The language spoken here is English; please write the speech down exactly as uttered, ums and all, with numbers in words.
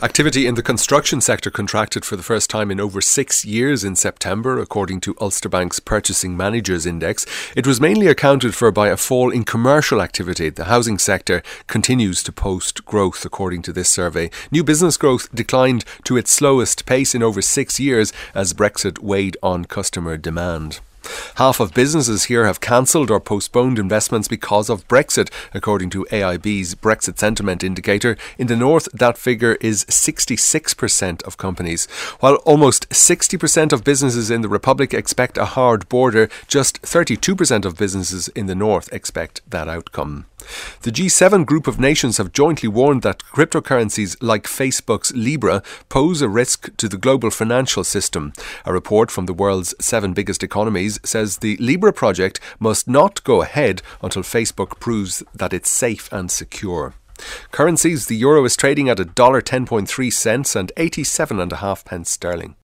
Activity in the construction sector contracted for the first time in over six years in September, according to Ulster Bank's Purchasing Managers Index. It was mainly accounted for by a fall in commercial activity. The housing sector continues to post growth, according to this survey. New business growth declined to its slowest pace in over six years as Brexit weighed on customer demand. Half of businesses here have cancelled or postponed investments because of Brexit, according to A I B's Brexit Sentiment Indicator. In the north, that figure is sixty-six percent of companies. While almost sixty percent of businesses in the Republic expect a hard border, just thirty-two percent of businesses in the north expect that outcome. The G seven group of nations have jointly warned that cryptocurrencies like Facebook's Libra pose a risk to the global financial system. A report from the world's seven biggest economies says the Libra project must not go ahead until Facebook proves that it's safe and secure. Currencies: the euro is trading at one dollar ten point three cents and eighty-seven and a half pence sterling.